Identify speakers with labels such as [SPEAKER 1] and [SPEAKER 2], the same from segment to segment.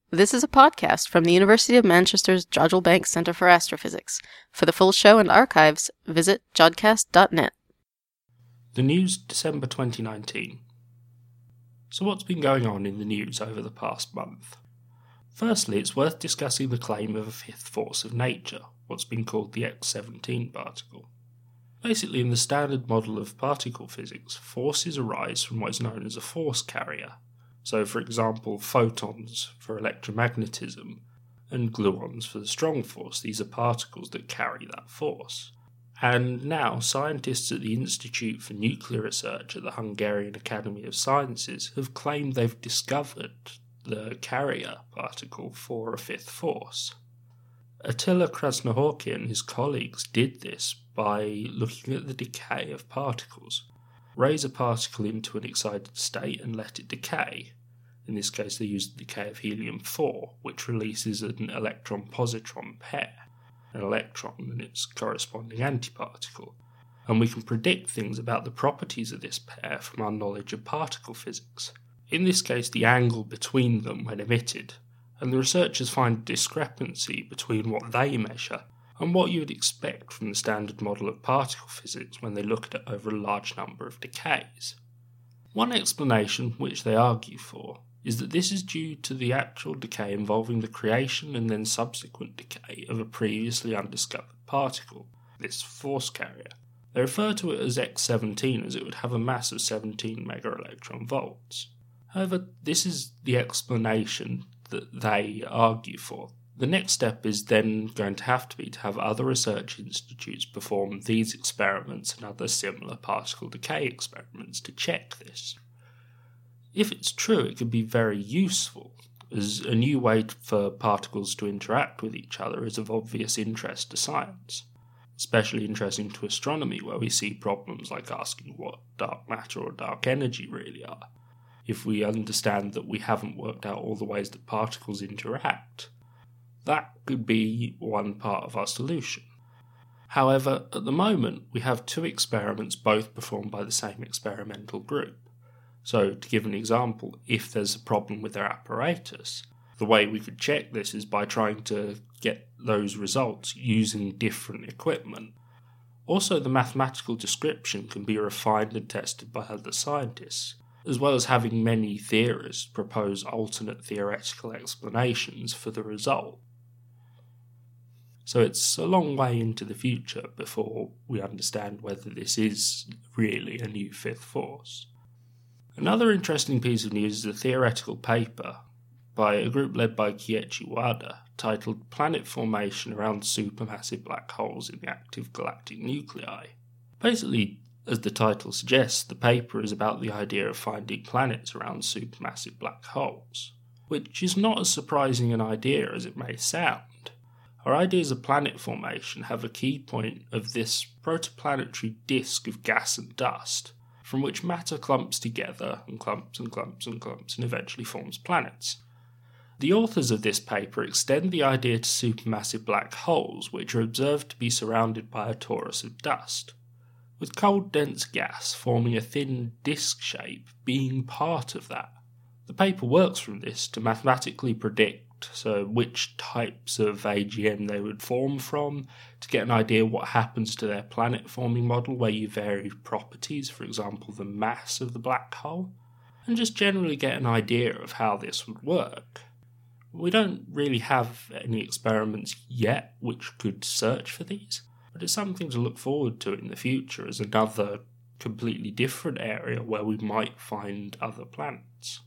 [SPEAKER 1] This is a podcast from the University of Manchester's Jodrell Bank Centre for Astrophysics. For the full show and archives, visit jodcast.net.
[SPEAKER 2] The news, December 2019. So what's been going on in the news over the past month? Firstly, it's worth discussing the claim of a fifth force of nature, what's been called the X17 particle. Basically, in the standard model of particle physics, forces arise from what is known as a force carrier. So, for example, photons for electromagnetism and gluons for the strong force. These are particles that carry that force. And now, scientists at the Institute for Nuclear Research at the Hungarian Academy of Sciences have claimed they've discovered the carrier particle for a fifth force. Attila Krasnohorky and his colleagues did this by looking at the decay of particles. Raise a particle into an excited state and let it decay. In this case, they used the decay of helium-4, which releases an electron-positron pair, an electron and its corresponding antiparticle. And we can predict things about the properties of this pair from our knowledge of particle physics. In this case, the angle between them when emitted, and the researchers find a discrepancy between what they measure and what you would expect from the standard model of particle physics when they look at it over a large number of decays. One explanation, which they argue for, is that this is due to the actual decay involving the creation and then subsequent decay of a previously undiscovered particle, this force carrier. They refer to it as X17 as it would have a mass of 17 megaelectronvolts. However, this is the explanation that they argue for. The next step is then going to have other research institutes perform these experiments and other similar particle decay experiments to check this. If it's true, it could be very useful, as a new way for particles to interact with each other is of obvious interest to science, especially interesting to astronomy, where we see problems like asking what dark matter or dark energy really are. If we understand that we haven't worked out all the ways that particles interact, that could be one part of our solution. However, at the moment, we have two experiments both performed by the same experimental group. So, to give an example, if there's a problem with their apparatus, the way we could check this is by trying to get those results using different equipment. Also, the mathematical description can be refined and tested by other scientists, as well as having many theorists propose alternate theoretical explanations for the result. So it's a long way into the future before we understand whether this is really a new fifth force. Another interesting piece of news is a theoretical paper by a group led by Kiichi Wada titled Planet Formation Around Supermassive Black Holes in the Active Galactic Nuclei. Basically, as the title suggests, the paper is about the idea of finding planets around supermassive black holes, which is not as surprising an idea as it may sound. Our ideas of planet formation have a key point of this protoplanetary disk of gas and dust, from which matter clumps together and clumps and clumps and clumps and eventually forms planets. The authors of this paper extend the idea to supermassive black holes, which are observed to be surrounded by a torus of dust, with cold dense gas forming a thin disk shape being part of that. The paper works from this to mathematically predict which types of AGN they would form from, to get an idea what happens to their planet forming model where you vary properties, for example the mass of the black hole, and just generally get an idea of how this would work. We don't really have any experiments yet which could search for these, but it's something to look forward to in the future as another completely different area where we might find other planets.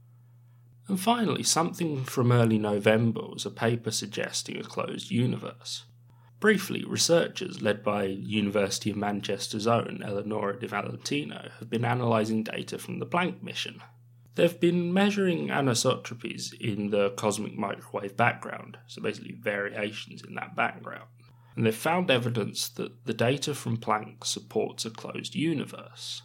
[SPEAKER 2] And finally, something from early November was a paper suggesting a closed universe. Briefly, researchers led by University of Manchester's own Eleonora Di Valentino have been analysing data from the Planck mission. They've been measuring anisotropies in the cosmic microwave background, so basically variations in that background. And they've found evidence that the data from Planck supports a closed universe.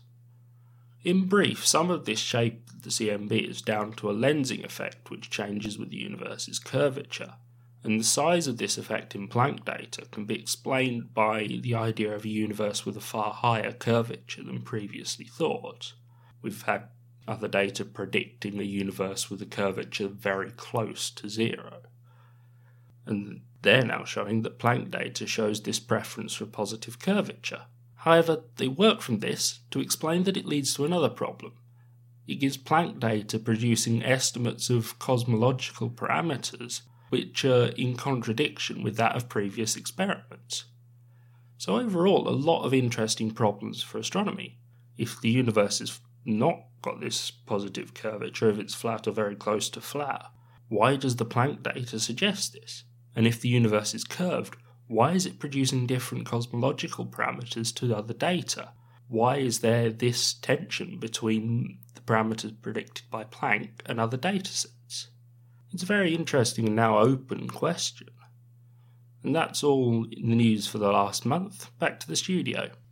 [SPEAKER 2] In brief, some of this shape of the CMB is down to a lensing effect which changes with the universe's curvature, and the size of this effect in Planck data can be explained by the idea of a universe with a far higher curvature than previously thought. We've had other data predicting a universe with a curvature very close to zero. And they're now showing that Planck data shows this preference for positive curvature. However, they work from this to explain that it leads to another problem. It gives Planck data producing estimates of cosmological parameters which are in contradiction with that of previous experiments. So overall, a lot of interesting problems for astronomy. If the universe has not got this positive curvature, if it's flat or very close to flat, why does the Planck data suggest this? And if the universe is curved, why is it producing different cosmological parameters to other data? Why is there this tension between the parameters predicted by Planck and other datasets? It's a very interesting and now open question. And that's all in the news for the last month. Back to the studio.